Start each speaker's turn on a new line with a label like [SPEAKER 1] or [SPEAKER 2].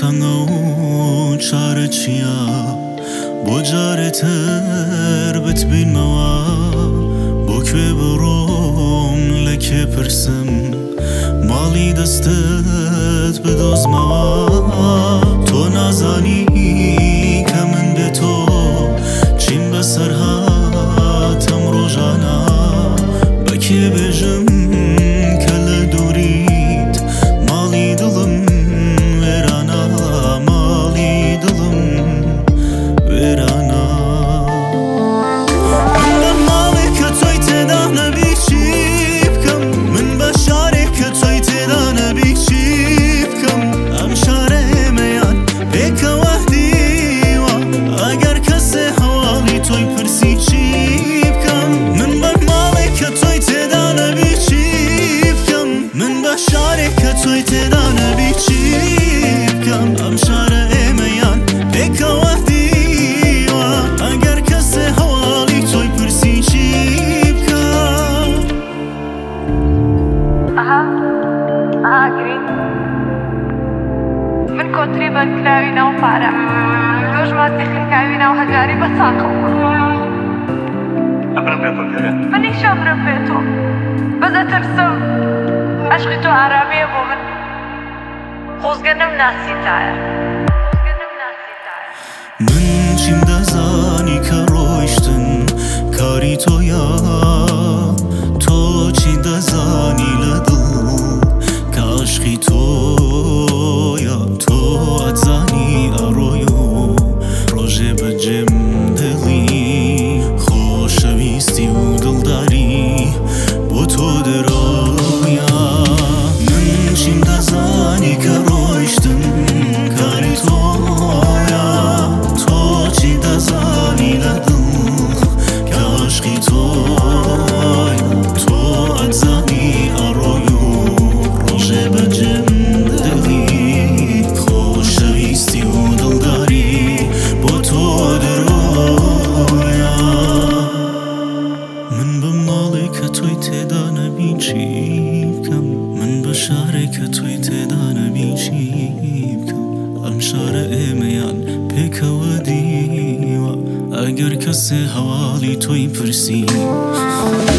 [SPEAKER 1] تنگا و چاره چیا بۆ جارێتر بتبینمەوە بۆ کوێ بڕۆم لە کێ پرسم ماڵی دەستت بدۆزمەوە تۆ نازانی کە من بێ تۆ چیم بەسەر هاتەم ڕۆژانە بە کێ بێژم کە لە دووریت ماڵی دڵم وێرانە ماڵی دڵم وێرانە من بە ماڵێک کە تۆی تێدا نەبی چی بکەم من بە شارێک کە تۆی تێدا نەبی چی بکەم ئەم شارە ئێمەیان پێکەوە دیوە ئەگەر کەسێ هەواڵی تۆی پرسی چی بکەم من بە ماڵێک کە تۆی تێدا نەبی چی بکەم من بە شارێک کە تۆی تێدا نەبی چی بکەم ئەم شارە ئێمەیان پێکەوە دیوە ئەگەر کەسێ هەواڵی تۆی پرسی چی بکەم
[SPEAKER 2] گرین من کۆتری بەرکراوی ناو پارە تۆش ماستی خێکاوی ناو هەژاری بە چاقم
[SPEAKER 3] ئەمرم پێ تۆ کەرێ
[SPEAKER 2] منیش ئەمرم پێ تۆ بەدە ترسم عەشقی تۆ ئارامیە بۆ من خۆزگە نەمناسیتایە
[SPEAKER 1] من چیم دەزانی کە ڕۆیشتن کاری تۆیە تۆ چی دەزانی لە دڵ کە عەشقی تۆیە تۆ ئەتزانی ئەڕۆی و ڕۆژێ بەجێم دڵی خۆشەویستی و دڵداری بۆ تۆ دەرۆیە من چیم دەزانی کە ڕۆیشتن کاری تۆیە تۆ چی دەزانی لە دڵ کە عەشقی تۆیە تۆ ئەتزانی ئەڕۆی و ڕۆژێ بەجێم دڵی خۆشەویستی و دڵداری بۆ تۆ دەرۆیە من بە ماڵێک کە تۆی تێدا نەبی چی بکەم من بە شارێک کە تۆی تێدا نەبی چی بکەم ئەم شارە ئێمەیان پێکەوە دیوە ئەگەر کەسێ هەواڵی تۆی پرسی